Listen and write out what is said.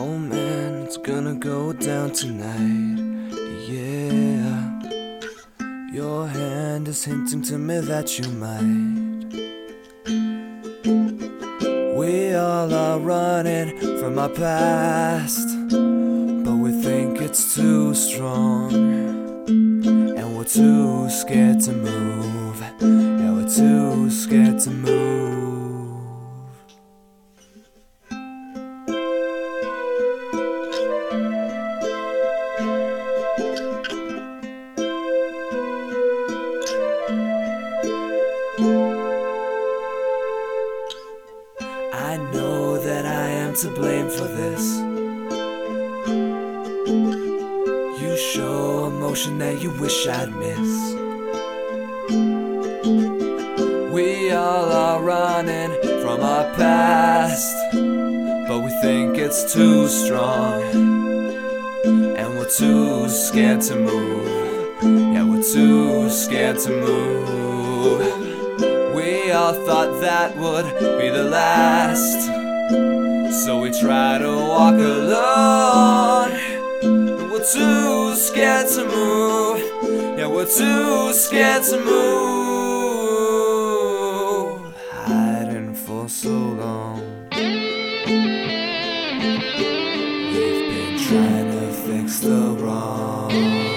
Oh man, it's gonna go down tonight. Yeah, your hand is hinting to me that you might. We all are running from our past, but we think it's too strong, and we're too scared to move. Yeah, we're too scared to move. I know that I am to blame for this. You show emotion that you wish I'd miss. We all are running from our past, but we think it's too strong, and we're too scared to move. Yeah, we're too scared to move. We all thought that would be the last, so we try to walk alone. We're too scared to move. Yeah, we're too scared to move. Hiding for so long. We've been trying to fix the wrong.